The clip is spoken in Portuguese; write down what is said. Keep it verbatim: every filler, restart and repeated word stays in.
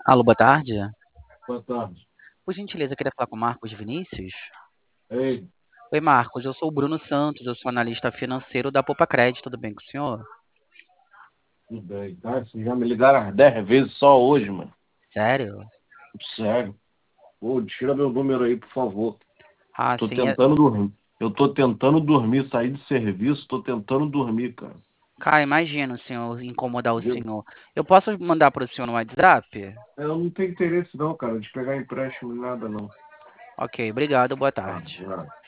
Alô, boa tarde. Boa tarde. Por gentileza, eu queria falar com o Marcos Vinícius. Ei, Oi, Marcos, eu sou o Bruno Santos, eu sou analista financeiro da Poupa Crédito, tudo bem com o senhor? tudo bem, tá? Vocês já me ligaram às dez vezes só hoje, mano. Sério? Sério. Pô, tira meu número aí, por favor. Ah, Tô sim. é- tentando dormir. Eu tô tentando dormir, sair de serviço, tô tentando dormir, cara. Cara, imagina o senhor incomodar o Viu? senhor. Eu posso mandar para o senhor no WhatsApp? Eu não tenho interesse não, cara, de pegar empréstimo nem nada, não. Ok, obrigado, boa Ah, tarde. já.